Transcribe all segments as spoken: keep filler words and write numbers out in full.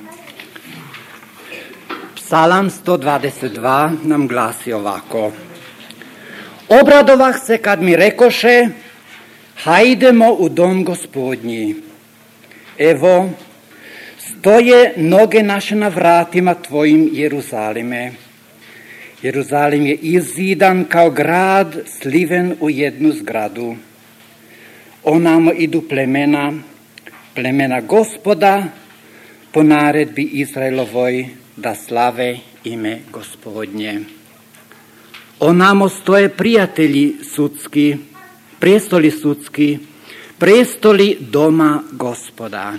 Psalam sto dvadeset dva nam glasi ovako. Obradovah se kad mi rekoše, hajdemo u dom Gospodnji. Evo, stoje noge naše na vratima tvojim, Jeruzalime. Jeruzalim je izzidan kao grad sliven u jednu zgradu. Onamo idu plemena, plemena Gospoda, po naredbi Izraelovoj, da slave ime Gospodnje. Onamo stoje prijatelji sudski, prijestoli sudski, prestoli doma Gospoda.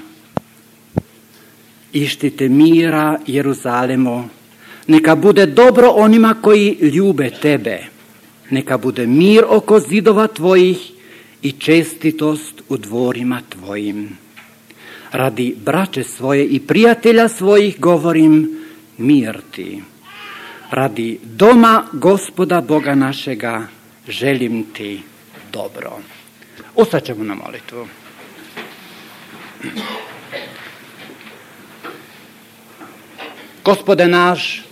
Ištite mira, Jeruzalemo, neka bude dobro onima koji ljube tebe. Neka bude mir oko zidova tvojih i čestitost u dvorima tvojim. Radi braće svoje i prijatelja svojih govorim mir ti. Radi doma Gospoda Boga našega želim ti dobro. Ustat ćemo na molitvu. Gospode naš,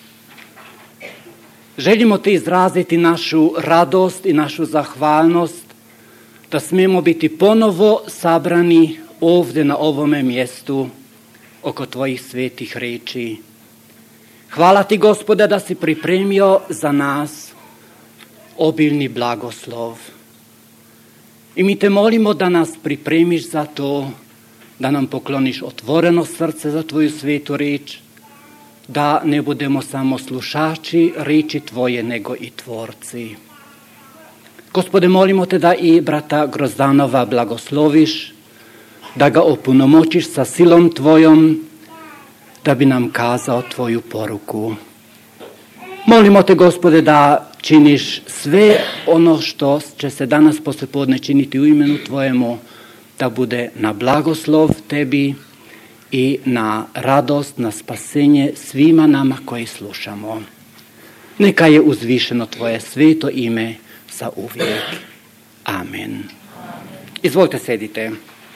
želimo ti izraziti našu radost i našu zahvalnost da smijemo biti ponovo sabrani ovdje na ovome mjestu oko tvojih svetih riječi. Hvala ti, Gospode, da si pripremio za nas obilni blagoslov. I mi te molimo da nas pripremiš za to, da nam pokloniš otvoreno srce za tvoju svetu riječ, da ne budemo samo slušači riječi tvoje, nego i tvorci. Gospode, molimo te da i brata Grozdanova blagosloviš, da ga opunomoćiš sa silom tvojom, da bi nam kazao tvoju poruku. Molimo te, Gospode, da činiš sve ono što će se danas poslijepodne činiti u imenu tvojemu, da bude na blagoslov tebi i na radost, na spasenje svima nama koji slušamo. Neka je uzvišeno tvoje sveto ime za uvijek. Amen. Izvolite, sedite.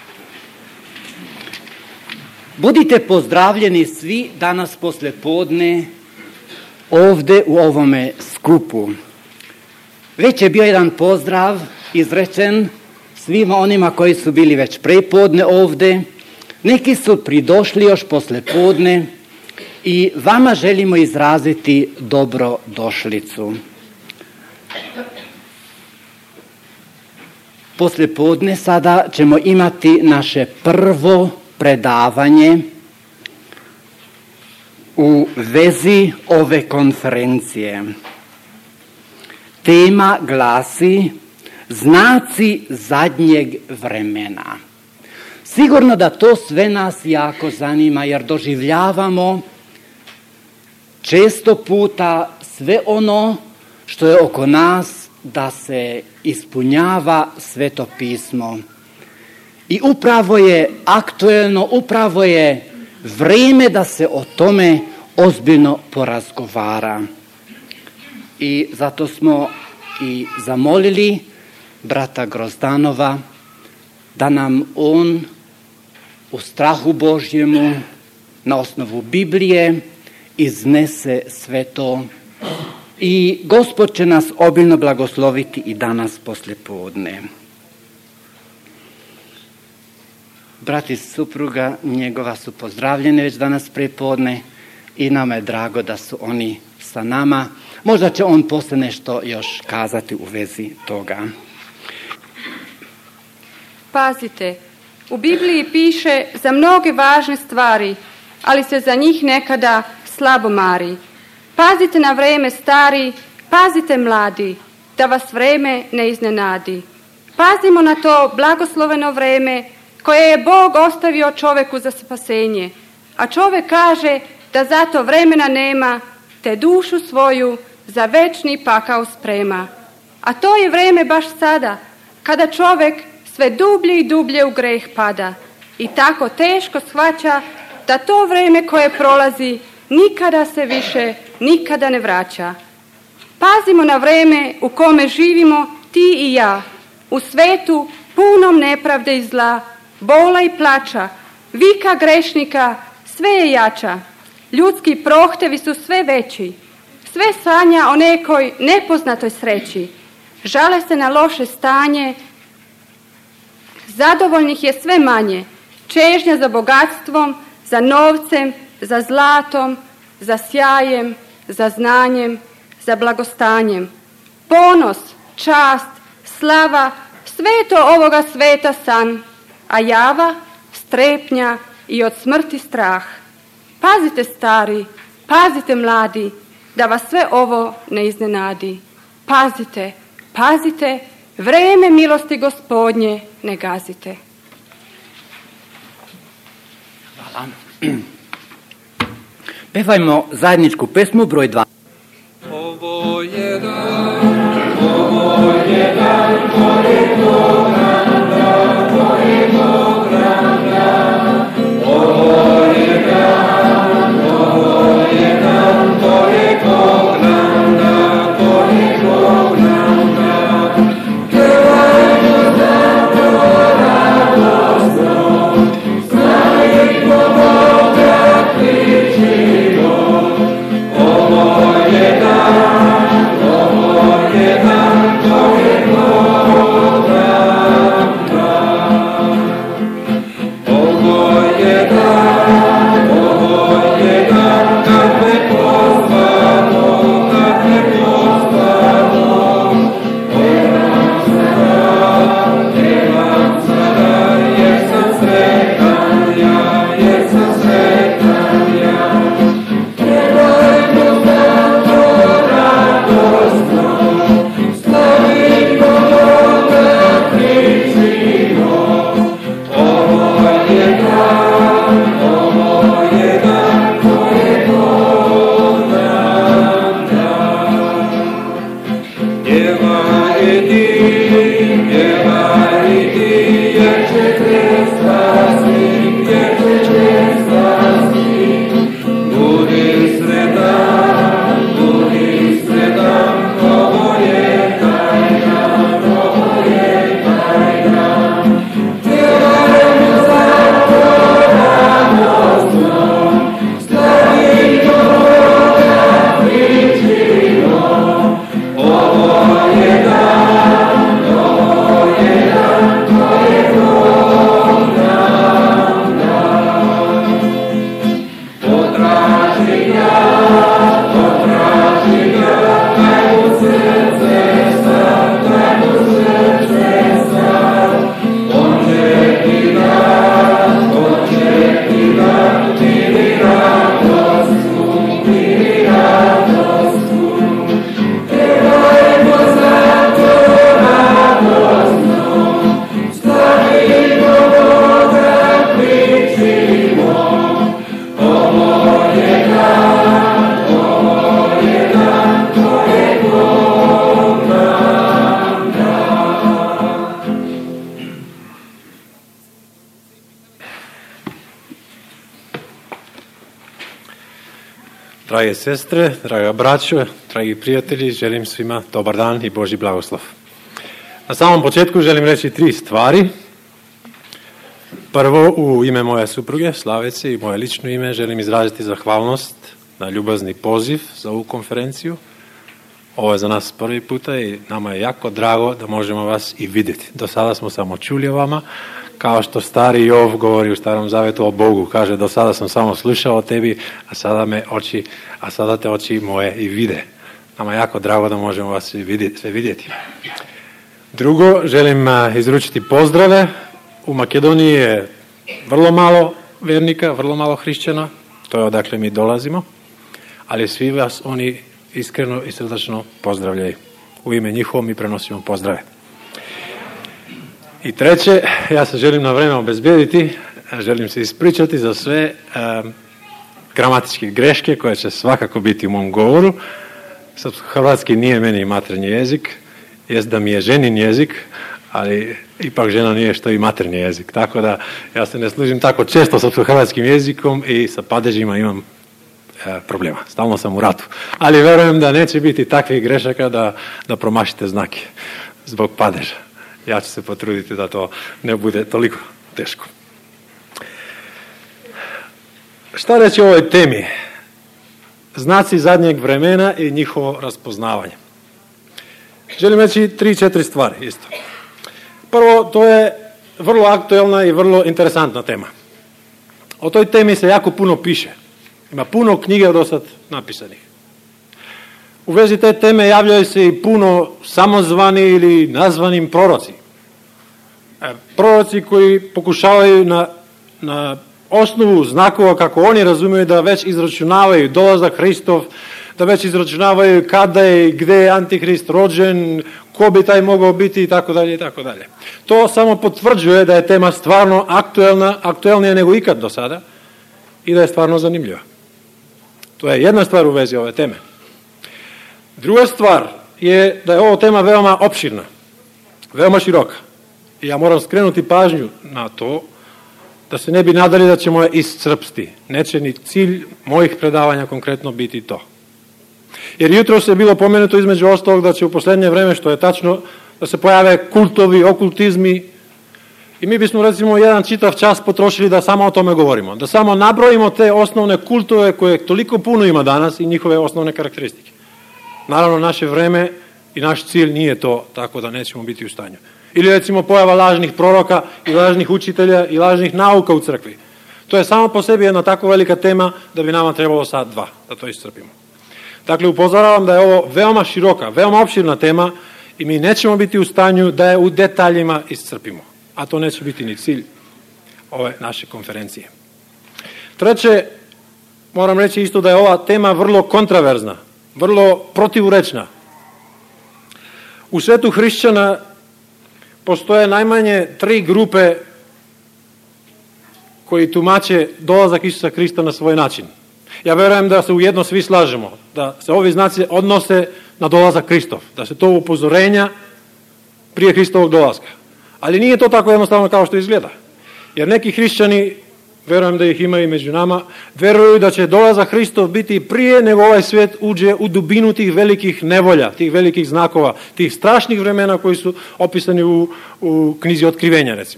Budite pozdravljeni svi danas poslijepodne ovdje u ovome skupu. Već je bio jedan pozdrav izrečen svima onima koji su bili već prepodne ovdje. Neki su pridošli još poslijepodne i vama želimo izraziti dobrodošlicu. Poslijepodne sada ćemo imati naše prvo predavanje u vezi ove konferencije. Tema glasi znaci zadnjeg vremena. Sigurno da to sve nas jako zanima, jer doživljavamo često puta sve ono što je oko nas da se ispunjava Sveto pismo. I upravo je aktuelno, upravo je vrijeme da se o tome ozbiljno porazgovara. I zato smo i zamolili brata Grozdanova da nam on u strahu Božjemu na osnovu Biblije iznese sve to. I Gospod će nas obilno blagosloviti i danas poslijepodne. Brat i supruga njegova su pozdravljeni već danas prepodne i nama je drago da su oni sa nama. Možda će on poslije nešto još kazati u vezi toga. Pazite, u Bibliji piše za mnoge važne stvari, ali se za njih nekada slabo mari. Pazite na vreme stari, pazite mladi, da vas vreme ne iznenadi. Pazimo na to blagosloveno vreme koje je Bog ostavio čovjeku za spasenje, a čovjek kaže da zato vremena nema, te dušu svoju za večni pakao sprema. A to je vreme baš sada, kada čovjek sve dublje i dublje u greh pada i tako teško shvaća da to vreme koje prolazi nikada se više, nikada ne vraća. Pazimo na vreme u kome živimo ti i ja, u svetu punom nepravde i zla, bola i plača, vika grešnika, sve je jača, ljudski prohtevi su sve veći, sve sanja o nekoj nepoznatoj sreći, žale se na loše stanje, zadovoljnih je sve manje, čežnja za bogatstvom, za novcem, za zlatom, za sjajem, za znanjem, za blagostanjem. Ponos, čast, slava, sve je to ovoga sveta san, a java, strepnja i od smrti strah. Pazite stari, pazite mladi, da vas sve ovo ne iznenadi. Pazite, pazite, vreme milosti Gospodnje ne gazite. Hvala. Pevajmo zajedničku pesmu broj dva. Ovo je dan, ovo je dan, koliko nam da, koliko nam da. Ovo je dan, ovo je dan, koliko nam da, koliko nam da. Pevajmo zato radosno, slavimo Boga kličimo. Ovo je dan, ovo je dan, koliko nam da. Ovo je dan, ovo je dan, kad me pozvano, kad me pozvano. Nemam sada, nemam sada, jer sam sretan ja, jer sam sretan ja. Pevajmo zato radosno, slavimo Boga kličimo. Ovo je dan, ovo je dan, koliko nam da. Pjevaj i ti, pjevaj i ti, jer će krst spasti, jer će krst spasti. Budi sretan, budi sretan, ovo je taj dan, ovo je taj dan. Pjevajmo zato radosno, slavimo Boga kličimo. Ovo je dan, ovo je dan, koliko nam da. Potraži ga, potraži ga, daj mu srce sad, daj mu srce sad. On će ti dat, on će ti dat, mili radostu, mili radostu. Pevajmo zato radosno, slavimo Boga kličimo. Ovo je dan, ovo je dan, koliko nam da. Drage sestre, draga braćo, dragi prijatelji, želim svima dobar dan i Božji blagoslov. Na samom početku želim reći tri stvari. Prvo, u ime moje supruge, Slavice, i moje lično ime, želim izraziti zahvalnost na ljubazni poziv za ovu konferenciju. Ovo je za nas prvi puta i nama je jako drago da možemo vas i vidjeti. Do sada smo samo čuli o vama, kao što stari Jov govori u Starom Zavetu o Bogu. Kaže, do sada sam samo slušao o tebi, a sada me oči, a sada te oči moje i vide. Nama je jako drago da možemo vas i vidjeti, sve vidjeti. Drugo, želim izručiti pozdrave. U Makedoniji je vrlo malo vjernika, vrlo malo hrišćana, to je odakle mi dolazimo, ali svi vas oni iskreno i srdačno pozdravljaju. U ime njihovom mi prenosimo pozdrave. I treće, ja se želim na vreme obezbijediti, želim se ispričati za sve um, gramatičke greške koje će svakako biti u mom govoru. Hrvatski nije meni maternji jezik, jest da mi je ženin jezik, ali ipak žena nije što i maternji jezik. Tako da ja se ne služim tako često sa hrvatskim jezikom i sa padežima imam e, problema. Stalno sam u ratu. Ali verujem da neće biti takvih grešaka da, da promašite znake zbog padeža. Ja ću se potruditi da to ne bude toliko teško. Šta reći o ovoj temi? Znaci zadnjeg vremena i njihovo raspoznavanje. Želim reći tri, četiri stvari isto. Prvo, to je vrlo aktuelna i vrlo interesantna tema. O toj temi se jako puno piše. Ima puno knjiga do sad napisanih. U vezi te teme javljaju se i puno samozvani ili nazvanim proroci. E, proroci koji pokušavaju na, na osnovu znakova kako oni razumiju da već izračunavaju dolazak Hristov, da već izračunavaju kada je i gde je Antihrist rođen, ko bi taj mogao biti i tako dalje i tako dalje. To samo potvrđuje da je tema stvarno aktuelna, aktuelnija nego ikad do sada i da je stvarno zanimljiva. To je jedna stvar u vezi ove teme. Druga stvar je da je ova tema veoma opširna, veoma široka. I ja moram skrenuti pažnju na to da se ne bi nadali da ćemo je iscrpsti. Neće ni cilj mojih predavanja konkretno biti to. Jer jutro se je bilo pomenuto između ostalog da će u posljednje vreme, što je tačno, da se pojave kultovi, okultizmi i mi bismo recimo jedan čitav čas potrošili da samo o tome govorimo. Da samo nabrojimo te osnovne kultove koje toliko puno ima danas i njihove osnovne karakteristike. Naravno, naše vreme i naš cilj nije to, tako da nećemo biti u stanju. Ili recimo pojava lažnih proroka i lažnih učitelja i lažnih nauka u crkvi. To je samo po sebi jedna tako velika tema da bi nama trebalo sad dva da to iscrpimo. Dakle, upozoravam da je ovo veoma široka, veoma opširna tema i mi nećemo biti u stanju da je u detaljima iscrpimo. A to neće biti ni cilj ove naše konferencije. Treće, moram reći isto da je ova tema vrlo kontraverzna, vrlo protivurečna. U svetu hrišćana postoje najmanje tri grupe koji tumače dolazak Isusa Hrista na svoj način. Ja verujem da se ujedno svi slažemo, da se ovi znaci odnose na dolazak Hristov, da se to upozorenja prije Hristovog dolaska. Ali nije to tako jednostavno kao što izgleda. Jer neki hrišćani, verujem da ih ima i među nama, veruju da će dolazak Hristov biti prije nego ovaj svijet uđe u dubinu tih velikih nevolja, tih velikih znakova, tih strašnih vremena koji su opisani u, u knjizi Otkrivenja, recimo.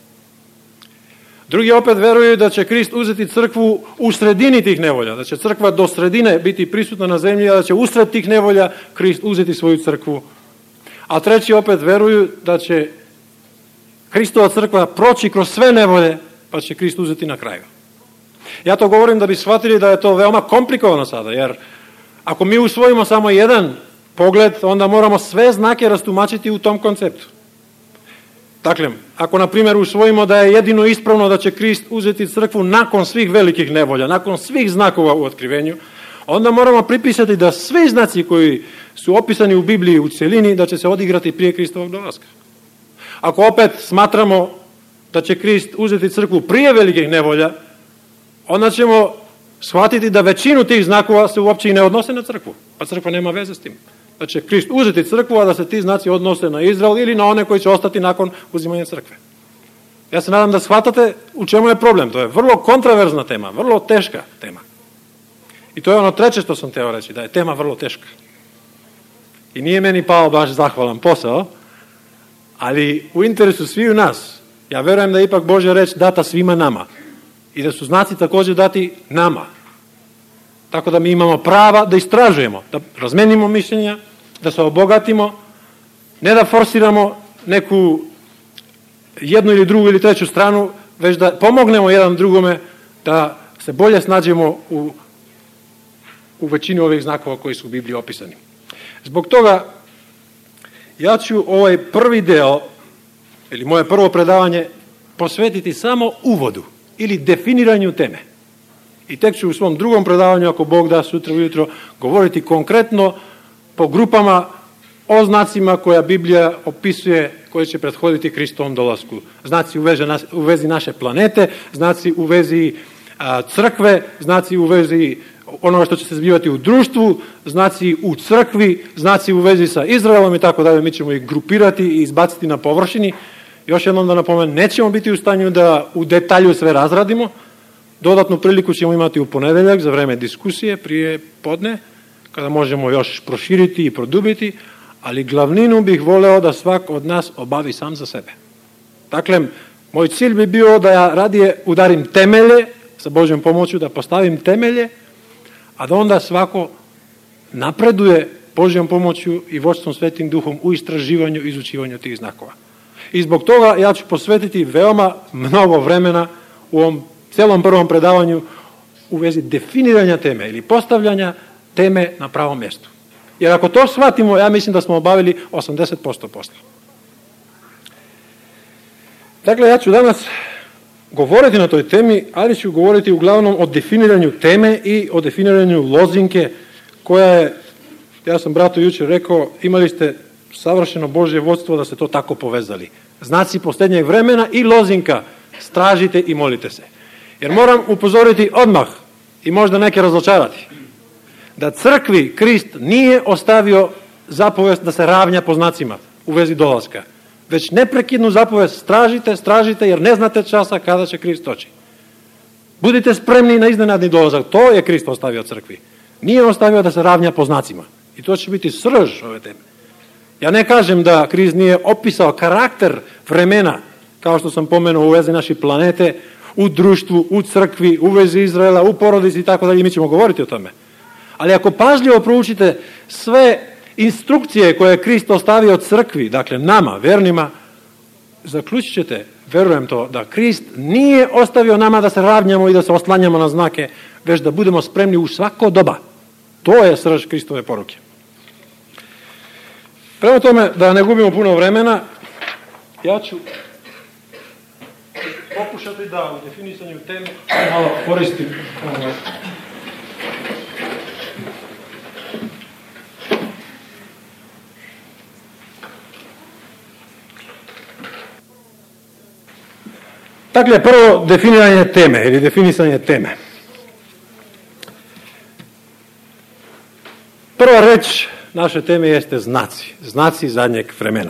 Drugi opet veruju da će Hrist uzeti crkvu u sredini tih nevolja, da će crkva do sredine biti prisutna na zemlji, a da će usred tih nevolja Hrist uzeti svoju crkvu. A treći opet veruju da će Hristova crkva proći kroz sve nevolje, pa će Hrist uzeti na kraju. Ja to govorim da bi shvatili da je to veoma komplikovano sada, jer ako mi usvojimo samo jedan pogled, onda moramo sve znake rastumačiti u tom konceptu. Dakle, ako na primjer usvojimo da je jedino ispravno da će Hrist uzeti crkvu nakon svih velikih nevolja, nakon svih znakova u otkrivenju, onda moramo pripisati da svi znaci koji su opisani u Bibliji u cjelini, da će se odigrati prije Hristovog dolaska. Ako opet smatramo da će Hrist uzeti crkvu prije velikih nevolja, onda ćemo shvatiti da većinu tih znakova se uopće i ne odnose na crkvu, pa crkva nema veze s tim. Da će Hrist uzeti crkvu, a da se ti znaci odnose na Izrael ili na one koji će ostati nakon uzimanja crkve. Ja se nadam da shvatate u čemu je problem. To je vrlo kontraverzna tema, vrlo teška tema. I to je ono treće što sam teo reći, da je tema vrlo teška. I nije meni pao baš zahvalan posao, ali u interesu svih nas, ja verujem da je ipak Božja reč data svima nama. I da su znaci također dati nama. Tako da mi imamo prava da istražujemo, da razmenimo mišljenja, da se obogatimo, ne da forsiramo neku jednu ili drugu ili treću stranu, već da pomognemo jedan drugome da se bolje snađemo u, u većini ovih znakova koji su u Bibliji opisani. Zbog toga ja ću ovaj prvi deo, ili moje prvo predavanje, posvetiti samo uvodu ili definiranju teme. I tek ću u svom drugom predavanju, ako Bog da sutra ujutro, govoriti konkretno po grupama o znacima koja Biblija opisuje, koji će prethoditi Hristovom dolasku. Znaci u vezi, u vezi naše planete, znaci u vezi a, crkve, znaci u vezi onoga što će se zbivati u društvu, znaci u crkvi, znaci u vezi sa Izraelom i tako dalje. Mi ćemo ih grupirati i izbaciti na površini. Još jednom da napomenem, nećemo biti u stanju da u detalju sve razradimo. Dodatnu priliku ćemo imati u ponedeljak za vreme diskusije prije podne, kada možemo još proširiti i produbiti, ali glavninu bih voleo da svak od nas obavi sam za sebe. Dakle, moj cilj bi bio da ja radije udarim temelje sa Božjom pomoću da postavim temelje, a da onda svako napreduje Božjom pomoću i vođstvom Svetim Duhom u istraživanju i izučivanju tih znakova. I zbog toga ja ću posvetiti veoma mnogo vremena u ovom celom prvom predavanju u vezi definiranja teme ili postavljanja teme na pravom mjestu. Jer ako to shvatimo, ja mislim da smo obavili osamdeset posto posla. Dakle, ja ću danas govoriti na toj temi, ali ću govoriti uglavnom o definiranju teme i o definiranju lozinke koja je, ja sam bratu jučer rekao, imali ste savršeno Božje vodstvo da ste to tako povezali. Znaci posljednjeg vremena i lozinka, stražite i molite se. Jer moram upozoriti odmah i možda neke razočarati, da crkvi Krist nije ostavio zapovest da se ravnja po znacima u vezi dolaska, već neprekidnu zapovest stražite, stražite, jer ne znate časa kada će Krist doći. Budite spremni na iznenadni dolazak, to je Krist ostavio crkvi. Nije ostavio da se ravnja po znacima. I to će biti srž ove teme. Ja ne kažem da Krist nije opisao karakter vremena, kao što sam pomenuo u vezi naše planete, u društvu, u crkvi, u vezi Izraela, u porodici i tako dalje, mi ćemo govoriti o tome. Ali ako pažljivo proučite sve instrukcije koje je Krist ostavio crkvi, dakle nama, vernima, zaključit ćete, verujem to, da Krist nije ostavio nama da se ravnjamo i da se oslanjamo na znake, već da budemo spremni u svako doba. To je srž Kristove poruke. Prema tome, da ne gubimo puno vremena, ja ću pokušati da u definisanju teme malo koristim ovo. Dakle, prvo definiranje teme ili definisanje teme. Prva reč naše teme jeste znaci. Znaci zadnjeg vremena.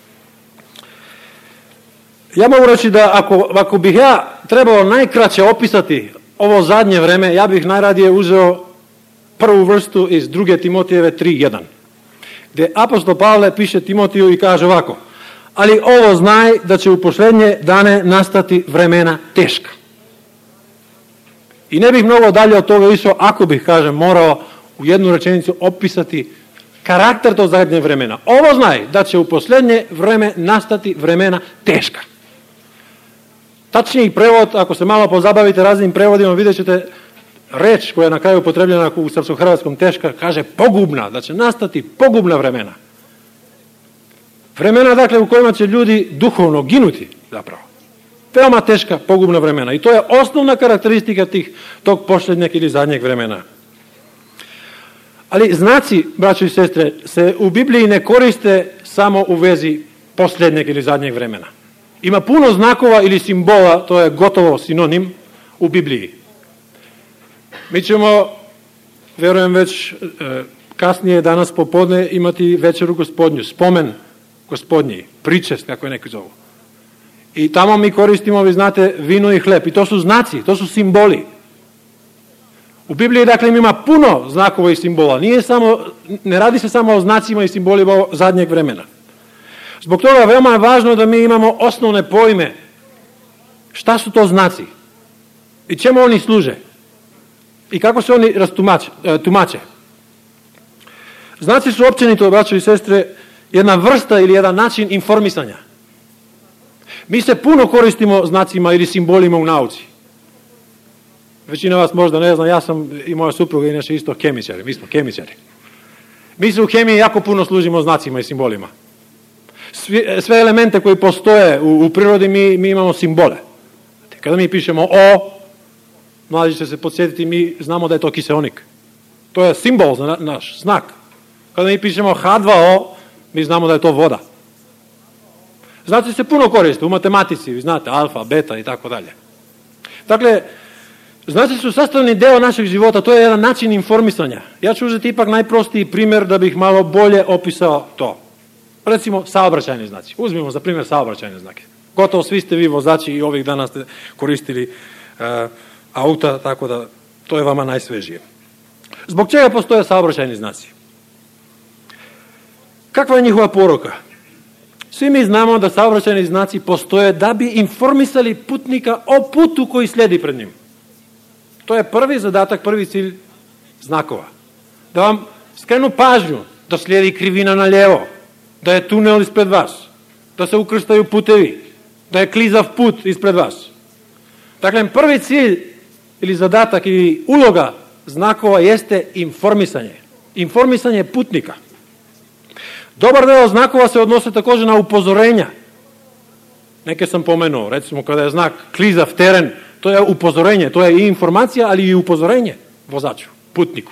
Ja mogu reći da ako, ako bih ja trebao najkraće opisati ovo zadnje vreme, ja bih najradije uzeo prvu vrstu iz druge Timotijeve tri jedan, gdje apostol Pavle piše Timotiju i kaže ovako: ali ovo znaj da će u posljednje dane nastati vremena teška. I ne bih mnogo dalje od toga išao ako bih, kažem, morao u jednu rečenicu opisati karakter tog zadnje vremena. Ovo znaj da će u posljednje vreme nastati vremena teška. Tačniji prevod, ako se malo pozabavite raznim prevodima, vidjet ćete reč koja je na kraju upotrebljena u srpsko-hrvatskom teška, kaže pogubna, da će nastati pogubna vremena. Vremena, dakle, u kojima će ljudi duhovno ginuti, zapravo. Veoma teška, pogubna vremena. I to je osnovna karakteristika tih, tog posljednjeg ili zadnjeg vremena. Ali znaci, braćo i sestre, se u Bibliji ne koriste samo u vezi posljednjeg ili zadnjeg vremena. Ima puno znakova ili simbola, to je gotovo sinonim, u Bibliji. Mi ćemo, verujem već e, kasnije danas popodne, imati večeru gospodnju, spomen gospodnji, pričest, kako je neki zovu. I tamo mi koristimo, vi znate, vino i hleb. I to su znaci, to su simboli. U Bibliji, dakle, ima puno znakova i simbola. Nije samo, ne radi se samo o znacima i simbolima zadnjeg vremena. Zbog toga veoma je važno da mi imamo osnovne pojme. Šta su to znaci? I čemu oni služe? I kako se oni tumače? Znaci su općenito, braćo i sestre, jedna vrsta ili jedan način informisanja. Mi se puno koristimo znacima ili simbolima u nauci. Većina vas možda ne zna, ja sam i moja supruga inače isto kemičari, mi smo kemičari. Mi se u kemiji jako puno služimo znacima i simbolima. Sve, sve elemente koji postoje u, u prirodi mi, mi imamo simbole. Kada mi pišemo O, mlađi će se podsjetiti, mi znamo da je to kiseonik. To je simbol za na, naš znak. Kada mi pišemo H dva O, mi znamo da je to voda. Znaci se puno koriste u matematici, vi znate, alfa, beta i tako dalje. Dakle, znaci su sastavni deo našeg života, to je jedan način informisanja. Ja ću uzeti ipak najprostiji primjer da bih malo bolje opisao to. Recimo, saobraćajni znaci. Uzmimo za primjer saobraćajne znake. Gotovo svi ste vi vozači i ovih dana ste koristili uh, auta, tako da to je vama najsvežije. Zbog čega postoje saobraćajni znaci? Kakva je njihova poruka? Svi mi znamo da saobraćajni znaci postoje da bi informisali putnika o putu koji slijedi pred njim. To je prvi zadatak, prvi cilj znakova. Da vam skrenu pažnju, da slijedi krivina na lijevo, da je tunel ispred vas, da se ukrštaju putevi, da je klizav put ispred vas. Dakle, prvi cilj ili zadatak ili uloga znakova jeste informisanje. Informisanje putnika. Dobar deo znakova se odnose također na upozorenja. Neke sam pomenuo, recimo kada je znak klizav teren, to je upozorenje, to je i informacija, ali i upozorenje vozaču, putniku.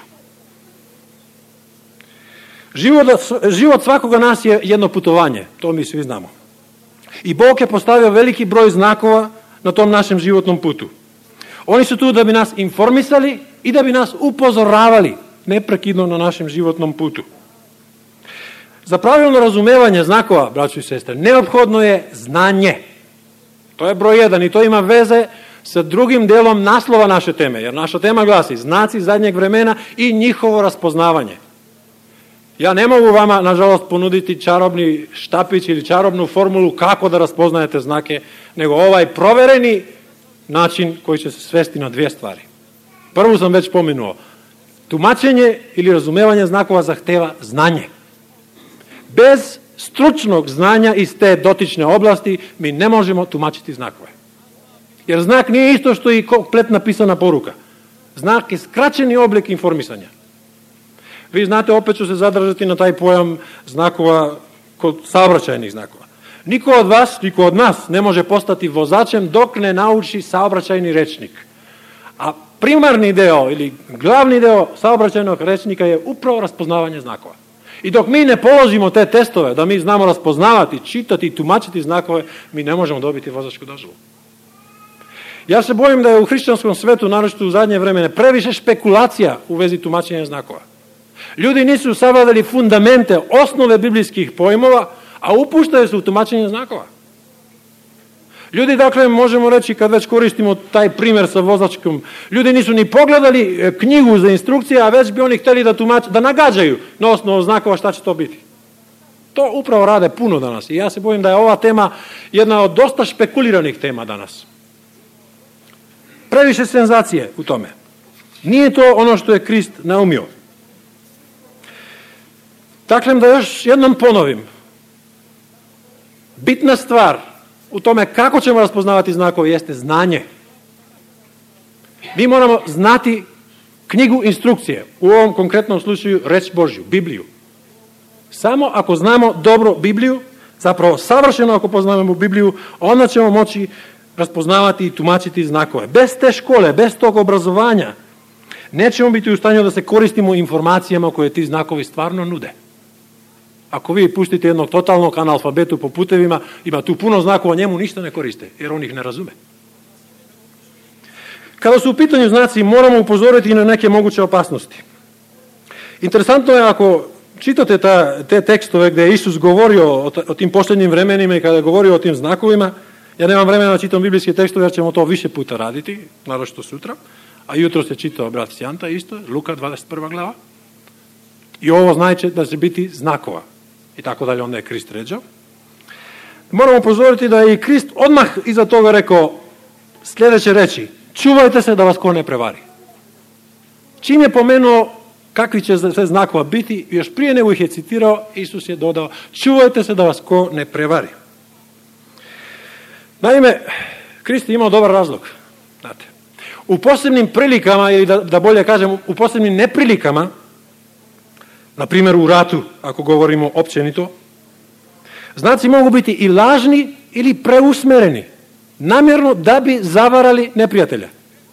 Život, život svakoga nas je jedno putovanje, to mi svi znamo. I Bog je postavio veliki broj znakova na tom našem životnom putu. Oni su tu da bi nas informisali i da bi nas upozoravali neprekidno na našem životnom putu. Za pravilno razumevanje znakova, braćo i sestre, neophodno je znanje. To je broj jedan i to ima veze sa drugim delom naslova naše teme, jer naša tema glasi znaci zadnjeg vremena i njihovo raspoznavanje. Ja ne mogu vama, nažalost, ponuditi čarobni štapić ili čarobnu formulu kako da raspoznajete znake, nego ovaj provereni način koji će se svesti na dvije stvari. Prvu sam već pomenuo. Tumačenje ili razumevanje znakova zahteva znanje. Bez stručnog znanja iz te dotične oblasti mi ne možemo tumačiti znakove. Jer znak nije isto što i komplet napisana poruka. Znak je skraćeni oblik informisanja. Vi znate, opet ću se zadržati na taj pojam znakova kod saobraćajnih znakova. Niko od vas, niko od nas ne može postati vozačem dok ne nauči saobraćajni rečnik. A primarni deo ili glavni deo saobraćajnog rečnika je upravo raspoznavanje znakova. I dok mi ne položimo te testove, da mi znamo raspoznavati, čitati i tumačiti znakove, mi ne možemo dobiti vozačku dozvolu. Ja se bojim da je u hrišćanskom svetu, naročito u zadnje vremene, previše špekulacija u vezi tumačenja znakova. Ljudi nisu savladali fundamente, osnove biblijskih pojmova, a upuštaju se u tumačenje znakova. Ljudi, dakle, možemo reći, kad već koristimo taj primjer sa vozačkom, ljudi nisu ni pogledali knjigu za instrukcije, a već bi oni htjeli da tumače, da nagađaju na osnovu znakova šta će to biti. To upravo rade puno danas i ja se bojim da je ova tema jedna od dosta špekuliranih tema danas. Previše senzacije u tome. Nije to ono što je Krist naumio. Dakle, da još jednom ponovim. Bitna stvar u tome kako ćemo raspoznavati znakove jeste znanje. Mi moramo znati knjigu instrukcije, u ovom konkretnom slučaju reč Božju, Bibliju. Samo ako znamo dobro Bibliju, zapravo savršeno ako poznajemo Bibliju, onda ćemo moći raspoznavati i tumačiti znakove. Bez te škole, bez tog obrazovanja, nećemo biti u stanju da se koristimo informacijama koje ti znakovi stvarno nude. Ako vi pustite jednog totalnog analfabetu po putevima, ima tu puno znakova, njemu ništa ne koriste, jer on ih ne razume. Kada su u pitanju znaci, moramo upozoriti i na neke moguće opasnosti. Interesantno je ako čitate ta, te tekstove gdje je Isus govorio o, o tim posljednjim vremenima i kada je govorio o tim znakovima, ja nemam vremena da čitam biblijske tekstove, jer ćemo to više puta raditi, naročito sutra, a jutro se čitao brat Sjanta isto, Luka dvadeset prva glava, i ovo znači da će biti znakova. I tako dalje, onda je Krist ređao. Moramo upozoriti da je i Krist odmah iza toga rekao sljedeće reči: čuvajte se da vas ko ne prevari. Čim je pomenuo kakvi će sve znakova biti, još prije nego ih je citirao, Isus je dodao: čuvajte se da vas ko ne prevari. Naime, Krist je imao dobar razlog. Znate, u posebnim prilikama, ili da, da bolje kažem, u posebnim neprilikama, na primjer u ratu, ako govorimo općenito, znaci mogu biti i lažni ili preusmereni, namjerno da bi zavarali neprijatelja.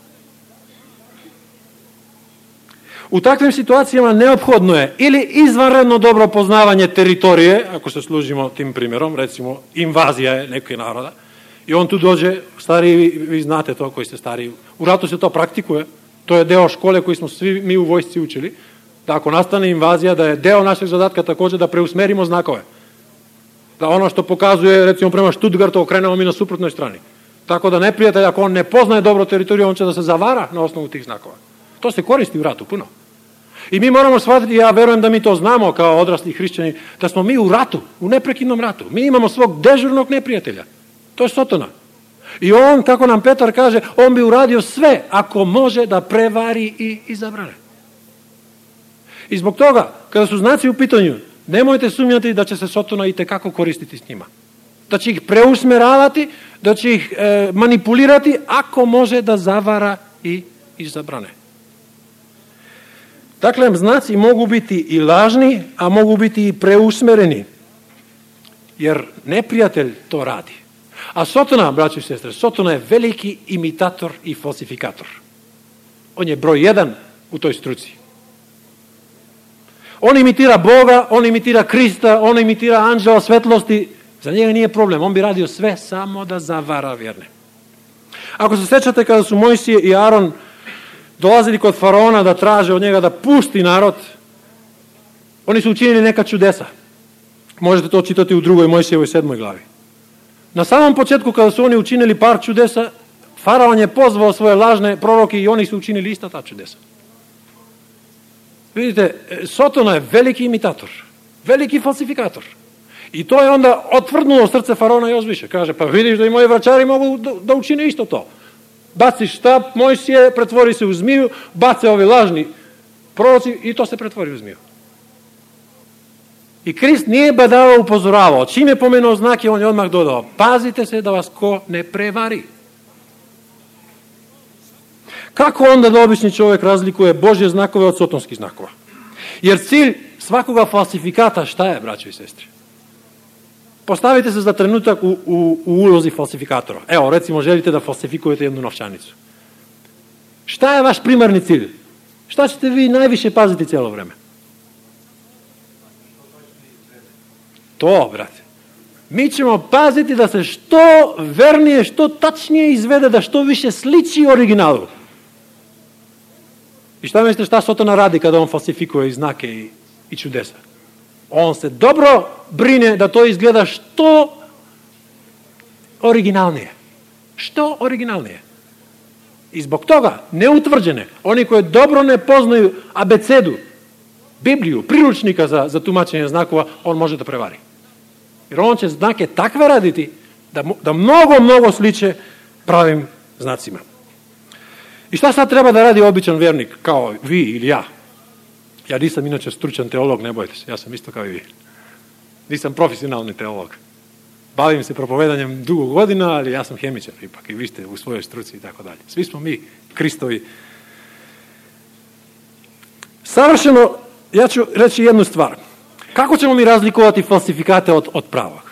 U takvim situacijama neophodno je ili izvanredno dobro poznavanje teritorije, ako se služimo tim primjerom, recimo invazija je neke naroda, i on tu dođe, stariji, vi, vi znate to koji ste stariji, u ratu se to praktikuje, to je deo škole koji smo svi mi u vojsci učili, da ako nastane invazija, da je deo našeg zadatka također da preusmerimo znakove. Da ono što pokazuje, recimo prema Stuttgartu, okrenemo mi na suprotnoj strani. Tako da neprijatelj, ako on ne poznaje dobro teritoriju, on će da se zavara na osnovu tih znakova. To se koristi u ratu puno. I mi moramo shvatiti, ja verujem da mi to znamo kao odrasli hrišćani, da smo mi u ratu, u neprekidnom ratu. Mi imamo svog dežurnog neprijatelja. To je Sotona. I on, kako nam Petar kaže, on bi uradio sve ako može da prevari i izabrane. I zbog toga, kada su znaci u pitanju, nemojte sumnjati da će se Sotona i tekako koristiti s njima. Da će ih preusmeravati, da će ih e, manipulirati ako može da zavara i izabrane. Dakle, znaci mogu biti i lažni, a mogu biti i preusmereni. Jer neprijatelj to radi. A Sotona, braći i sestre, Sotona je veliki imitator i falsifikator. On je broj jedan u toj struci. On imitira Boga, on imitira Krista, on imitira anđela svetlosti. Za njega nije problem, on bi radio sve samo da zavara vjerne. Ako se sjećate kada su Mojsije i Aron dolazili kod faraona da traže od njega da pusti narod, oni su učinili neka čudesa. Možete to čitati u drugoj Mojsijevoj sedmoj glavi. Na samom početku kada su oni učinili par čudesa, faraon je pozvao svoje lažne proroke i oni su učinili ista ta čudesa. Vidite, Sotona je veliki imitator, veliki falsifikator. I to je onda otvrdnulo srce faraona još više. Kaže, pa vidiš da i moji vraćari mogu da, da učine isto to. Baci štap, Mojsije, pretvori se u zmiju, bace ovi lažni proroci i to se pretvori u zmiju. I Krist nije badavao upozoravao. Čim je pomenuo znake, on je odmah dodao, pazite se da vas ko ne prevari. Kako onda da obični čovjek razlikuje Božje znakove od sotonskih znakova? Jer cilj svakoga falsifikata šta je, braćo i sestre? Postavite se za trenutak u, u, u ulozi falsifikatora. Evo, recimo, želite da falsifikujete jednu novčanicu. Šta je vaš primarni cilj? Šta ćete vi najviše paziti cijelo vreme? To, brate. Mi ćemo paziti da se što vernije, što tačnije izvede, da što više sliči originalu. I šta mislite šta Sotona radi kada on falsifikuje i znake i, i čudesa? On se dobro brine da to izgleda što originalnije. Što originalnije. I zbog toga, neutvrđene, oni koji dobro ne poznaju abecedu, Bibliju, priručnika za, za tumačenje znakova, on može da prevari. Jer on će znake takve raditi da, da mnogo, mnogo sliče pravim znacima. I šta sad treba da radi običan vjernik, kao vi ili ja? Ja nisam inače stručan teolog, ne bojte se, ja sam isto kao i vi. Nisam profesionalni teolog. Bavim se propovedanjem dugo godina, ali ja sam hemičar ipak i vi ste u svojoj struci i tako dalje. Svi smo mi Kristovi. Savršeno, ja ću reći jednu stvar. Kako ćemo mi razlikovati falsifikate od, od pravog?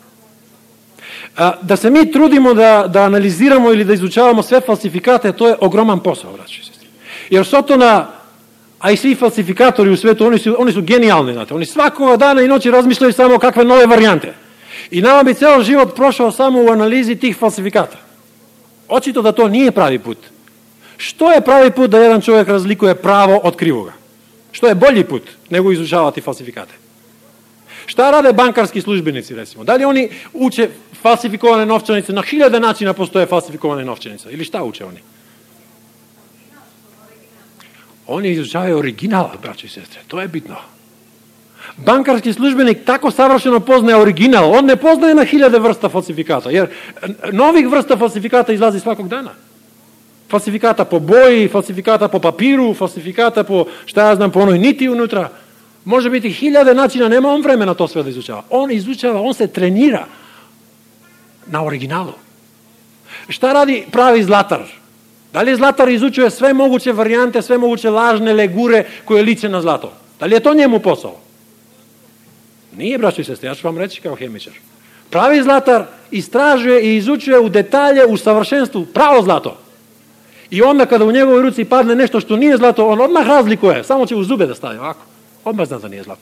A, da se mi trudimo da, da analiziramo ili da izučavamo sve falsifikate, to je ogroman posao, braći i sestri. Jer Sotona, a i svi falsifikatori u svetu, oni su, oni su genijalni, znate. Oni svakoga dana i noći razmišljaju samo kakve nove varijante. I nama bi ceo život prošao samo u analizi tih falsifikata. Očito da to nije pravi put. Što je pravi put da jedan čovjek razlikuje pravo od krivoga? Što je bolji put nego izučavati falsifikate? Šta rade bankarski službenici, recimo? Da li oni uče falsifikovane novčanice? Na hiljade načina postoje falsifikovane novčanice. Ili šta uče oni? Oni izučavaju original, braći i sestre. To je bitno. Bankarski službenik tako savršeno poznaje original. On ne poznaje na hiljade vrsta falsifikata. Jer novih vrsta falsifikata izlazi svakog dana. Falsifikata po boji, falsifikata po papiru, falsifikata po, šta ja znam, po onoj niti unutra. Može biti hiljade načina, nema on vremena to sve da izučava. On izučava, on se trenira na originalu. Šta radi pravi zlatar? Da li zlatar izučuje sve moguće varijante, sve moguće lažne legure koje liče na zlato? Da li je to njemu posao? Nije, braćo i sestre, ja ću vam reći kao hemičar. Pravi zlatar istražuje i izučuje u detalje, u savršenstvu pravo zlato. I onda kada u njegovoj ruci padne nešto što nije zlato, on odmah razlikuje, samo će u zube da staje ovako. Odmah zna da nije zlato.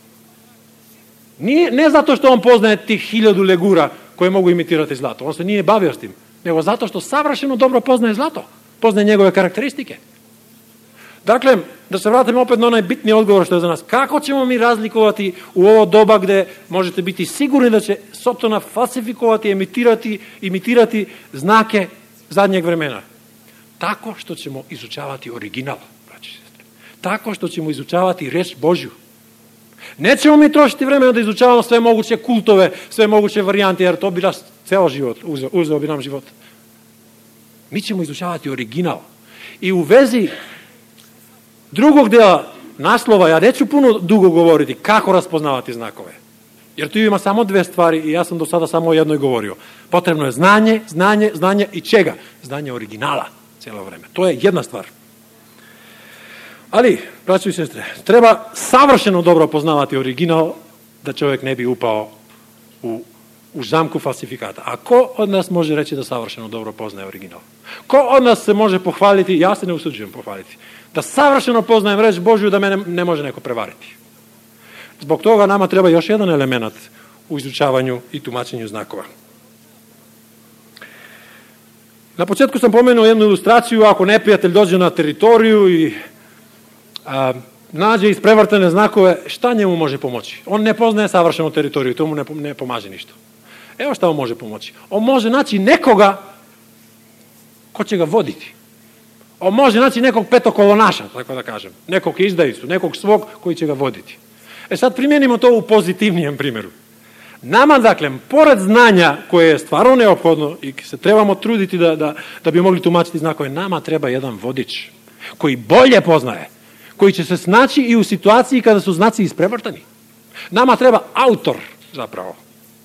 Nije, ne zato što on poznaje tih hiljadu legura koje mogu imitirati zlato. On se nije bavio s tim. Nego zato što savršeno dobro poznaje zlato. Poznaje njegove karakteristike. Dakle, da se vratimo opet na onaj bitni odgovor što je za nas. Kako ćemo mi razlikovati u ovo doba gde možete biti sigurni da će Sotona falsifikovati, imitirati, imitirati znake zadnjeg vremena? Tako što ćemo izučavati original. Tako što ćemo izučavati reč Božju. Nećemo mi trošiti vremena da izučavamo sve moguće kultove, sve moguće varijante, jer to bi nas ceo život, uzeo, uzeo bi nam život. Mi ćemo izučavati original. I u vezi drugog dela naslova, ja neću puno dugo govoriti kako raspoznavati znakove. Jer tu ima samo dve stvari i ja sam do sada samo o jednoj govorio. Potrebno je znanje, znanje, znanje i čega? Znanje originala cijelo vreme. To je jedna stvar. Ali, braćo i sestre, treba savršeno dobro poznavati original da čovjek ne bi upao u, u zamku falsifikata. A ko od nas može reći da savršeno dobro poznaje original? Ko od nas se može pohvaliti, ja se ne usuđujem pohvaliti, da savršeno poznajem reč Božju da mene ne može neko prevariti. Zbog toga nama treba još jedan element u izučavanju i tumačenju znakova. Na početku sam pomenuo jednu ilustraciju, ako neprijatelj dođe na teritoriju i a, nađe isprevrtene znakove, šta njemu može pomoći? On ne poznaje savršenu teritoriju, to mu ne, ne pomaže ništa. Evo šta on može pomoći. On može naći nekoga ko će ga voditi. On može naći nekog petokolonaša, tako da kažem, nekog izdajicu, nekog svog koji će ga voditi. E sad primjenimo to u pozitivnijem primjeru. Nama, dakle, pored znanja koje je stvarno neophodno i se trebamo truditi da, da, da bi mogli tumačiti znakove, nama treba jedan vodič koji bolje poznaje, koji će se snaći i u situaciji kada su znaci isprevrtani. Nama treba autor, zapravo.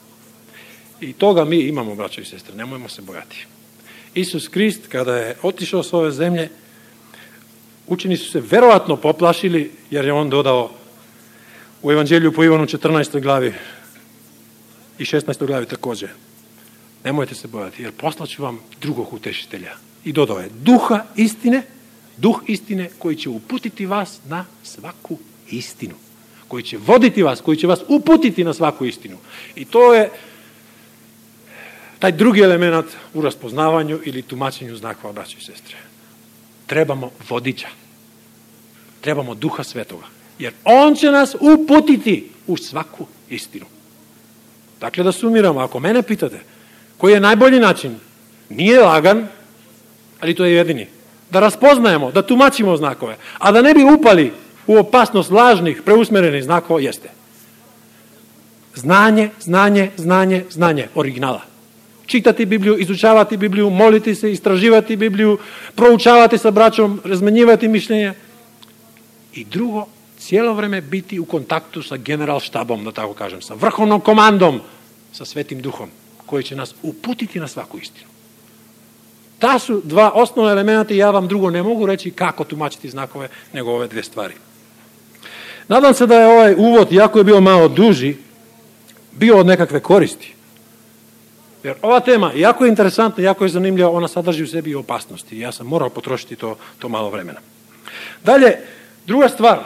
I toga mi imamo, braćo i sestre, nemojmo se bojati. Isus Krist, kada je otišao s ove zemlje, učeni su se verovatno poplašili, jer je on dodao u Evanđelju po Ivanu četrnaestoj glavi i šesnaestoj glavi također. Nemojte se bojati, jer poslaću vam drugog utešitelja. I dodao je duha istine, duh istine koji će uputiti vas na svaku istinu. Koji će voditi vas, koji će vas uputiti na svaku istinu. I to je taj drugi element u raspoznavanju ili tumačenju znakova, braćo i sestre. Trebamo vodiča. Trebamo duha svetoga. Jer on će nas uputiti u svaku istinu. Dakle, da sumiramo, ako mene pitate koji je najbolji način, nije lagan, ali to je jedini. Da raspoznajemo, da tumačimo znakove, a da ne bi upali u opasnost lažnih, preusmerenih znakova, jeste. Znanje, znanje, znanje, znanje, originala. Čitati Bibliju, izučavati Bibliju, moliti se, istraživati Bibliju, proučavati sa braćom, razmenjivati mišljenje. I drugo, cijelo vreme biti u kontaktu sa generalštabom, da tako kažem, sa vrhovnom komandom, sa Svetim Duhom, koji će nas uputiti na svaku istinu. Ta su dva osnovna elementa i ja vam drugo ne mogu reći kako tumačiti znakove, nego ove dve stvari. Nadam se da je ovaj uvod, iako je bio malo duži, bio od nekakve koristi. Jer ova tema, iako je interesantna, iako je zanimljiva, ona sadrži u sebi i opasnosti. Ja sam morao potrošiti to, to malo vremena. Dalje, druga stvar.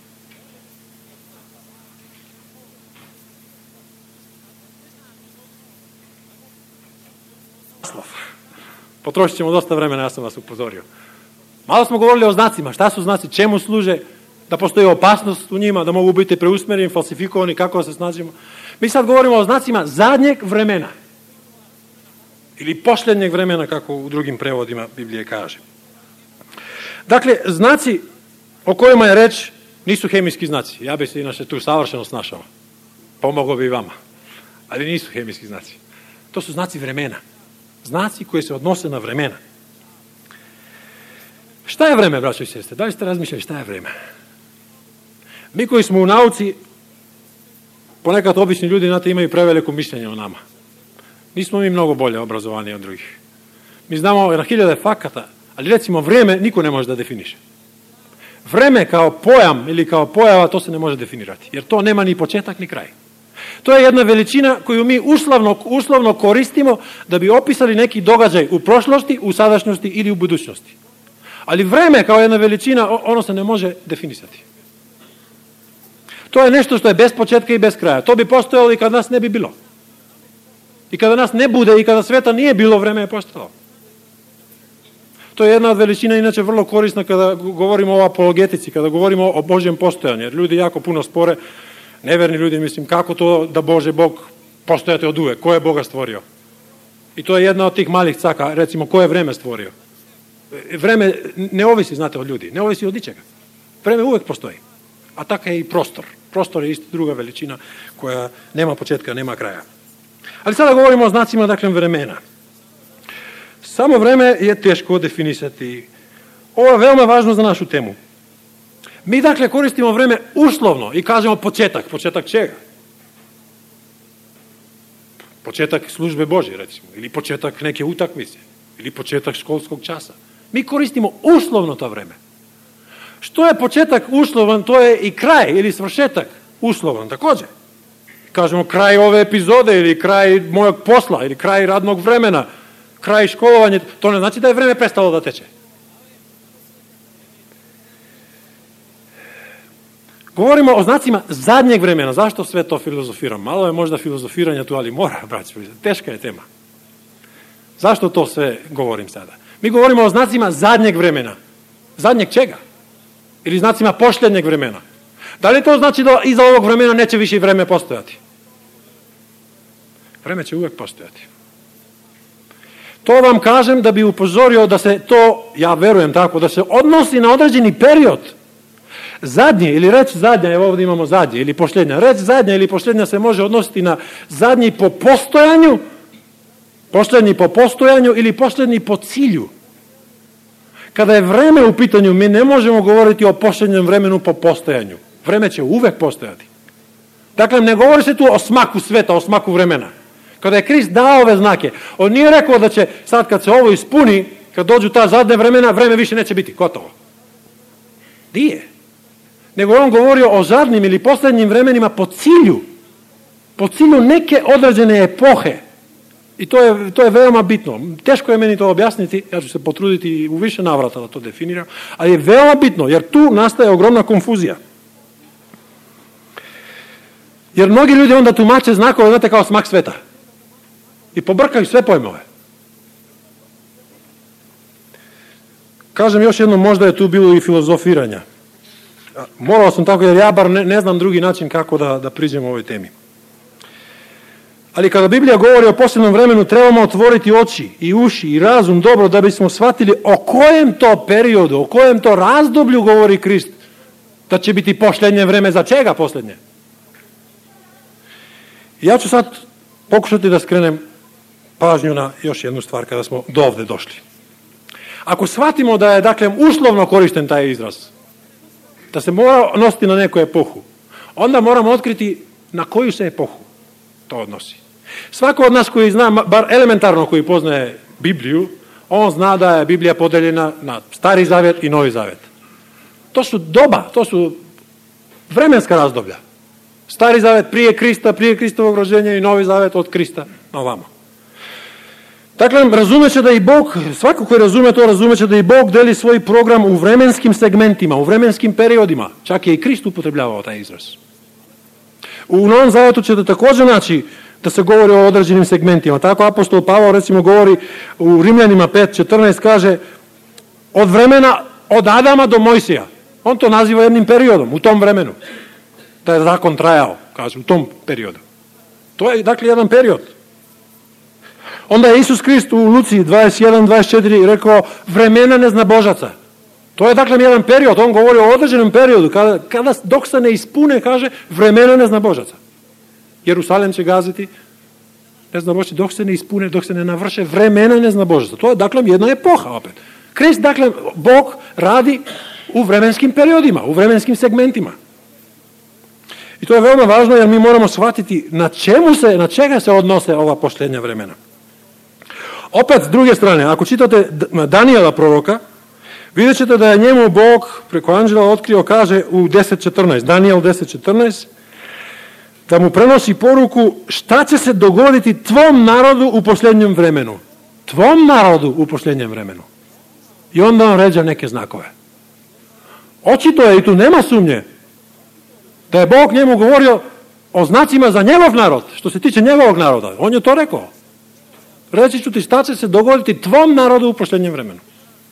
Potrošit ćemo dosta vremena, ja sam vas upozorio. Malo smo govorili o znacima, šta su znaci, čemu služe, da postoji opasnost u njima, da mogu biti preusmereni, falsifikovani, kako da se snađemo. Mi sad govorimo o znacima zadnjeg vremena. Ili posljednjeg vremena, kako u drugim prevodima Biblije kaže. Dakle, znaci o kojima je reč nisu hemijski znaci. Ja bih se inače tu savršeno snašao. Pomogao bi i vama. Ali nisu hemijski znaci. To su znaci vremena. Znaci koji se odnose na vremena. Šta je vreme, braćo i sestre? Da li ste razmišljali šta je vreme? Mi koji smo u nauci, ponekad obični ljudi, znate, imaju preveliko mišljenje o nama. Nismo mi mnogo bolje obrazovani od drugih. Mi znamo na hiljade fakata, ali recimo vreme niko ne može da definiše. Vreme kao pojam ili kao pojava, to se ne može definirati, jer to nema ni početak ni kraj. To je jedna veličina koju mi uslovno, uslovno koristimo da bi opisali neki događaj u prošlosti, u sadašnjosti ili u budućnosti. Ali vreme kao jedna veličina, ono se ne može definisati. To je nešto što je bez početka i bez kraja. To bi postojalo i kad nas ne bi bilo. I kada nas ne bude i kada sveta nije bilo, vreme je postojalo. To je jedna od veličina, inače vrlo korisna kada govorimo o apologetici, kada govorimo o Božjem postojanju, jer ljudi jako puno spore, neverni ljudi, mislim, kako to da Bože Bog postojate od uvek, ko je Boga stvorio? I to je jedna od tih malih caka, recimo, ko je vreme stvorio? Vreme ne ovisi, znate, od ljudi, ne ovisi od ničega. Vreme uvek postoji, a tako je i prostor. Prostor je isti, druga veličina koja nema početka, nema kraja. Ali sada govorimo o znacima, dakle, vremena. Samo vreme je teško definisati. Ovo je veoma važno za našu temu. Mi, dakle, koristimo vreme uslovno i kažemo početak. Početak čega? Početak službe Božje, recimo, ili početak neke utakmice, ili početak školskog časa. Mi koristimo uslovno to vreme. Što je početak uslovan, to je i kraj ili svršetak uslovan također. Kažemo kraj ove epizode ili kraj mojeg posla ili kraj radnog vremena, kraj školovanja, to ne znači da je vreme prestalo da teče. Govorimo o znacima zadnjeg vremena. Zašto sve to filozofiram? Malo je možda filozofiranja tu, ali mora, braći, teška je tema. Zašto to sve govorim sada? Mi govorimo o znacima zadnjeg vremena. Zadnjeg čega? Ili znacima posljednjeg vremena. Da li to znači da iza ovog vremena neće više vreme postojati? Vreme će uvek postojati. To vam kažem da bi upozorio da se to, ja verujem tako, da se odnosi na određeni period. Zadnje ili reč zadnja, evo ovdje imamo zadnje ili posljednja. Reč zadnja ili posljednja se može odnositi na zadnji po postojanju, posljednji po postojanju ili posljednji po cilju. Kada je vreme u pitanju, mi ne možemo govoriti o posljednjem vremenu po postojanju. Vreme će uvek postojati. Dakle, ne govori se tu o smaku sveta, o smaku vremena. Kada je Krist dao ove znake, on nije rekao da će sad kad se ovo ispuni, kad dođu ta zadnja vremena, vreme više neće biti, gotovo. Nije. Nego on govorio o zadnjim ili posljednjim vremenima po cilju. Po cilju neke određene epohe. I to je, to je veoma bitno. Teško je meni to objasniti, ja ću se potruditi u više navrata da to definiram, ali je veoma bitno, jer tu nastaje ogromna konfuzija. Jer mnogi ljudi onda tumače znakove, znate, kao smak sveta. I pobrkaju sve pojmove. Kažem još jednom, možda je tu bilo i filozofiranja. Morao sam tako, jer ja bar ne, ne znam drugi način kako da, da priđem ovoj temi. Ali kada Biblija govori o posljednom vremenu, trebamo otvoriti oči i uši i razum dobro da bismo shvatili o kojem to periodu, o kojem to razdoblju govori Krist da će biti posljednje vreme. Za čega posljednje? Ja ću sad pokušati da skrenem pažnju na još jednu stvar kada smo do ovde došli. Ako shvatimo da je, dakle, uslovno korišten taj izraz, da se mora nositi na neku epohu, onda moramo otkriti na koju se epohu to odnosi. Svako od nas koji zna, bar elementarno koji poznaje Bibliju, on zna da je Biblija podeljena na Stari Zavet i Novi Zavet. To su doba, to su vremenska razdoblja. Stari Zavet prije Krista, prije Kristovog rođenja i Novi Zavet od Krista na ovamo. Dakle, razumeće da i Bog, svako koji razume to, razumeće da i Bog deli svoj program u vremenskim segmentima, u vremenskim periodima. Čak je i Krist upotrebljavao taj izraz. U Novom Zavetu ćete također naći da se govori o određenim segmentima. Tako apostol Pavao recimo govori u Rimljanima pet četrnaest, kaže od vremena od Adama do Mojsija. On to naziva jednim periodom, u tom vremenu. Da je zakon trajao, kaže, u tom periodu. To je, dakle, jedan period. Onda je Isus Krist u Luci dvadeset jedan dvadeset četiri rekao vremena neznabožaca. To je, dakle, jedan period. On govori o određenom periodu. Kada, kada, dok se ne ispune, kaže, vremena neznabožaca. Jerusalem će gaziti neznabožaca dok se ne ispune, dok se ne navrše vremena neznabožaca. To je, dakle, jedna epoha opet. Krist, dakle, Bog radi u vremenskim periodima, u vremenskim segmentima. I to je veoma važno jer mi moramo shvatiti na čemu se, na čega se odnose ova posljednja vremena. Opet, s druge strane, ako čitate Danijela proroka, vidjet ćete da je njemu Bog preko anđela otkrio, kaže u deset četrnaest, Danijel deset četrnaest, da mu prenosi poruku šta će se dogoditi tvom narodu u posljednjem vremenu. Tvom narodu u posljednjem vremenu. I onda on ređa neke znakove. Očito je, i tu nema sumnje, da je Bog njemu govorio o znacima za njegov narod, što se tiče njegovog naroda. On je to rekao. Reći ću ti šta će se dogoditi tvom narodu u posljednjem vremenu.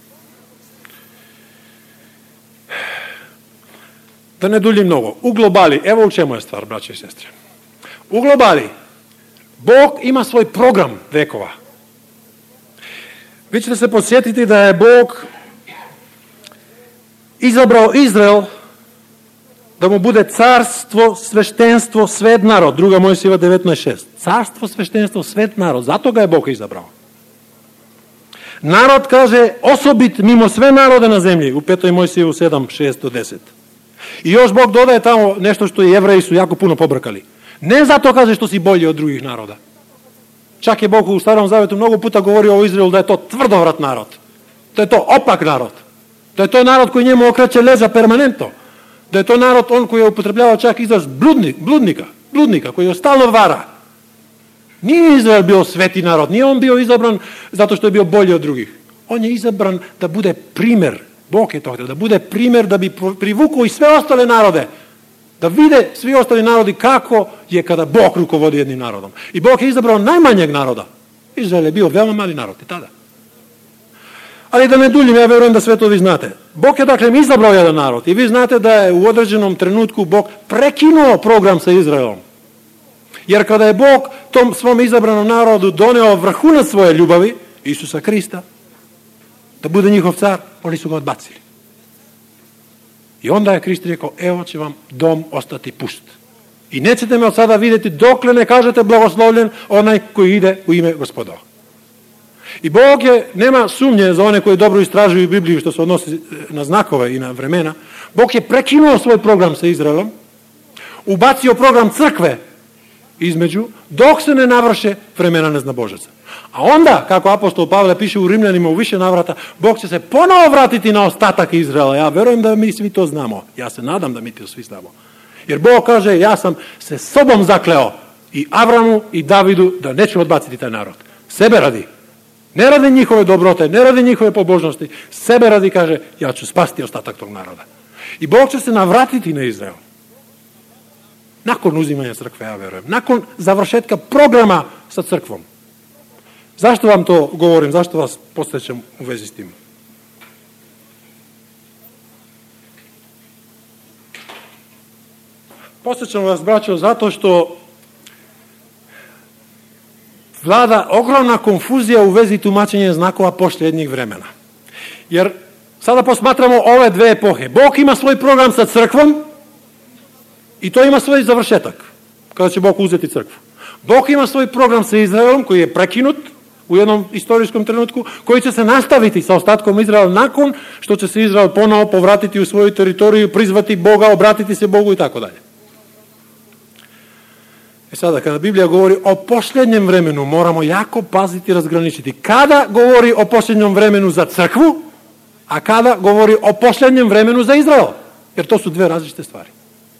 Da ne duljim mnogo. U globali, evo u čemu je stvar, braće i sestre. U globali, Bog ima svoj program vekova. Vi ćete se podsjetiti da je Bog izabrao Izrael da mu bude carstvo, sveštenstvo, svet narod. Druga Mojsijeva devetnaest šest. Carstvo, sveštenstvo, svet narod. Zato ga je Bog izabrao. Narod, kaže, osobit mimo sve narode na zemlji. U petoj Mojsijevu sedam šest do deset. I još Bog dodaje tamo nešto što i Jevreji su jako puno pobrkali. Ne zato, kaže, što si bolji od drugih naroda. Čak je Bog u Starom Zavetu mnogo puta govorio o Izraelu da je to tvrdovrat narod. Da je to opak narod. Da je to narod koji njemu okreće leđa permanentno. Da je to narod on koji je upotrebljavao čak izraz bludnik, bludnika, bludnika, koji je stalno vara. Nije Izrael bio sveti narod, nije on bio izabran zato što je bio bolji od drugih. On je izabran da bude primjer, Bog je to htio, da bude primjer da bi privukao i sve ostale narode. Da vide svi ostali narodi kako je kada Bog rukovodi jednim narodom. I Bog je izabrao najmanjeg naroda. Izrael je bio veoma mali narod i tada. Ali da ne duljim, ja verujem da sve to vi znate. Bog je dakle izabrao jedan narod i vi znate da je u određenom trenutku Bog prekinuo program sa Izraelom. Jer kada je Bog tom svom izabranom narodu doneo vrhunac svoje ljubavi, Isusa Krista, da bude njihov car, oni su ga odbacili. I onda je Krist rekao, evo će vam dom ostati pust. I nećete me od sada vidjeti dokle ne kažete blagoslovljen onaj koji ide u ime Gospodova. I Bog je, nema sumnje za one koji dobro istražuju Bibliju što se odnosi na znakove i na vremena, Bog je prekinuo svoj program sa Izraelom, ubacio program crkve između, dok se ne navrše vremena neznabožaca. A onda, kako apostol Pavle piše u Rimljanima u više navrata, Bog će se ponovo vratiti na ostatak Izraela. Ja verujem da mi svi to znamo. Ja se nadam da mi to svi znamo. Jer Bog kaže, ja sam se sobom zakleo i Avramu i Davidu da neću odbaciti taj narod. Sebe radi. Ne radi njihove dobrote, ne radi njihove pobožnosti. Sebe radi, kaže, ja ću spasti ostatak tog naroda. I Bog će se navratiti na Izrael. Nakon uzimanja crkve, ja verujem. Nakon završetka programa sa crkvom. Zašto vam to govorim? Zašto vas podsjećam u vezi s tim? Podsjećam vas, braćo, zato što vlada ogromna konfuzija u vezi tumačenja znakova posljednjih vremena. Jer sada posmatramo ove dve epohe. Bog ima svoj program sa crkvom i to ima svoj završetak, kada će Bog uzeti crkvu. Bog ima svoj program sa Izraelom koji je prekinut u jednom istorijskom trenutku, koji će se nastaviti sa ostatkom Izraela nakon što će se Izrael ponovo povratiti u svoju teritoriju, prizvati Boga, obratiti se Bogu i tako dalje. E sada, kada Biblija govori o posljednjem vremenu, moramo jako paziti i razgraničiti. Kada govori o posljednjem vremenu za crkvu, a kada govori o posljednjem vremenu za Izrael. Jer to su dve različite stvari.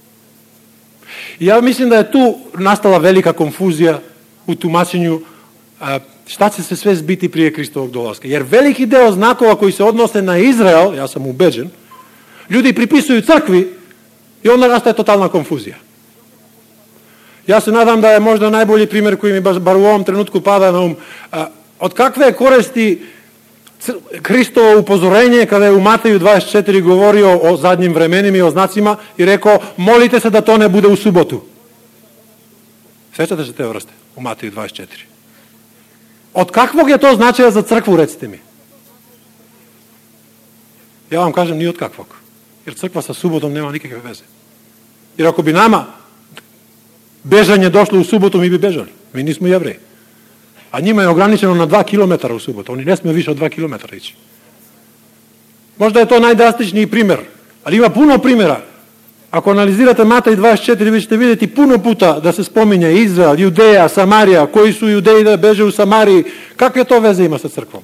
I ja mislim da je tu nastala velika konfuzija u tumačenju šta će se sve zbiti prije Kristovog dolaska. Jer veliki deo znakova koji se odnose na Izrael, ja sam ubeđen, ljudi pripisuju crkvi i onda nastaje totalna konfuzija. Ja se nadam da je možda najbolji primjer koji mi bar u ovom trenutku pada na um. Od kakve je koristi Hristovo upozorenje kada je u Mateju dvadeset četiri govorio o zadnjim vremenima i o znacima i rekao, molite se da to ne bude u subotu. Sjećate se te vrste u Mateju dvadeset četiri? Od kakvog je to značaja za crkvu, recite mi? Ja vam kažem, ni od kakvog. Jer crkva sa subotom nema nikakve veze. Jer ako bi nama bežanje došlo u subotu, mi bi bežali. Mi nismo Jevreji. A njima je ograničeno na dva kilometara u subotu. Oni ne smiju više od dva kilometara ići. Možda je to najdrastičniji primjer, ali ima puno primjera. Ako analizirate Matej dvadeset četiri, vi ćete vidjeti puno puta da se spominje Izrael, Judeja, Samarija, koji su Judeji da beže u Samariji. Kakve to veze ima sa crkvom?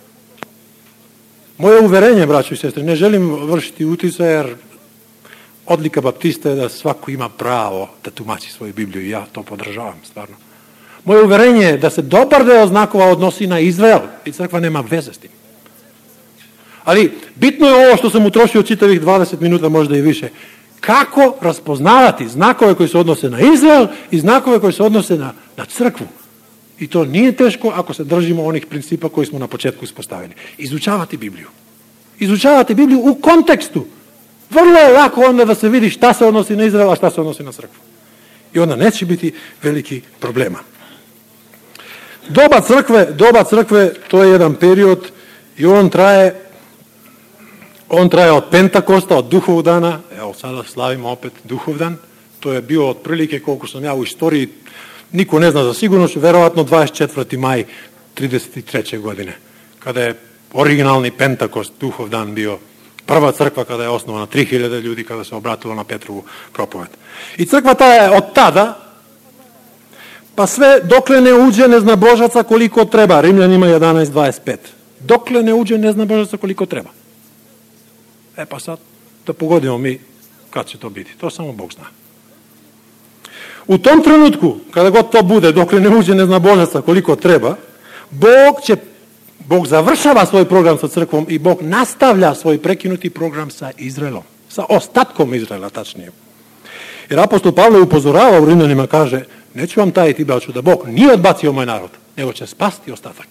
Moje uverenje, braćo i sestre, ne želim vršiti utjecaj, jer odlika baptista je da svako ima pravo da tumači svoju Bibliju i ja to podržavam, stvarno. Moje uverenje je da se dobar deo znakova odnosi na Izrael i crkva nema veze s tim. Ali bitno je ovo što sam utrošio čitavih dvadeset minuta, možda i više. Kako raspoznavati znakove koji se odnose na Izrael i znakove koji se odnose na, na crkvu. I to nije teško ako se držimo onih principa koji smo na početku uspostavili. Izučavati Bibliju. Izučavati Bibliju u kontekstu. Vrlo je lako onda da se vidi šta se odnosi na Izrael, a šta se odnosi na crkvu. I onda neće biti veliki problema. Doba crkve, doba crkve, to je jedan period i on traje On traje od Pentakosta, od Duhov dana. Evo, sada slavimo opet Duhov dan. To je bio otprilike, koliko sam ja u istoriji, niko ne zna za sigurnost, verovatno dvadeset četvrti maj trideset treće godine, kada je originalni Pentakost, Duhov dan, bio prva crkva kada je osnovana, tri hiljade ljudi kada se obratilo na Petrovu propoved. I crkva ta je od tada, pa sve dokle ne uđe neznabožaca koliko treba, Rimljanima jedanaest dvadeset pet. Dokle ne uđe neznabožaca koliko treba. E pa sad, da pogodimo mi kad će to biti. To samo Bog zna. U tom trenutku, kada god to bude, dokle ne uđe neznabožaca koliko treba, Bog će, Bog završava svoj program sa crkvom i Bog nastavlja svoj prekinuti program sa Izraelom. Sa ostatkom Izraela, tačnije. Jer apostol Pavle upozorava u Rimljanima, kaže, neću vam tajiti, braćo, da Bog nije odbacio moj narod, nego će spasti ostatak.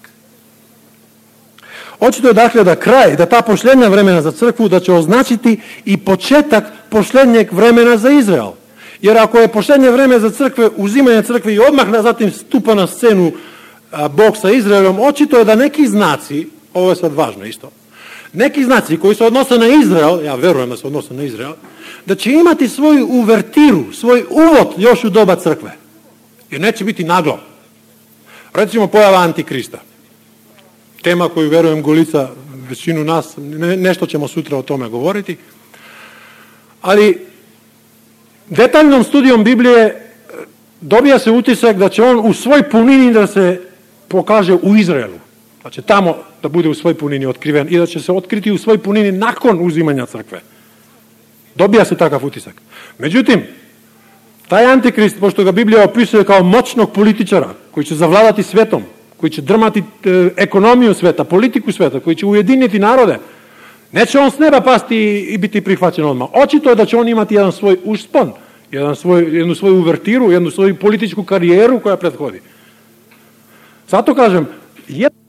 Očito je dakle da kraj, da ta pošljenja vremena za crkvu, da će označiti i početak pošljenjeg vremena za Izrael. Jer ako je pošljenje vreme za crkve, uzimanje crkve i odmah na zatim stupa na scenu a, Bog sa Izraelom, očito je da neki znaci, ovo je sad važno isto, neki znaci koji se odnose na Izrael, ja verujem da se odnose na Izrael, da će imati svoju uvertiru, svoj uvod još u doba crkve. Jer neće biti naglo. Recimo pojava Antikrista. Tema koju, verujem, golica većinu nas, ne, nešto ćemo sutra o tome govoriti, ali detaljnom studijom Biblije dobija se utisak da će on u svoj punini da se pokaže u Izraelu. Da će tamo da bude u svoj punini otkriven i da će se otkriti u svoj punini nakon uzimanja crkve. Dobija se takav utisak. Međutim, taj Antikrist, pošto ga Biblija opisuje kao moćnog političara koji će zavladati svetom, koji će drmati e, ekonomiju sveta, politiku sveta, koji će ujediniti narode, neće on s neba pasti i biti prihvaćen odmah. Očito je da će on imati jedan svoj uspon, jedan svoj, jednu svoju uvertiru, jednu svoju političku karijeru koja prethodi. Zato kažem, je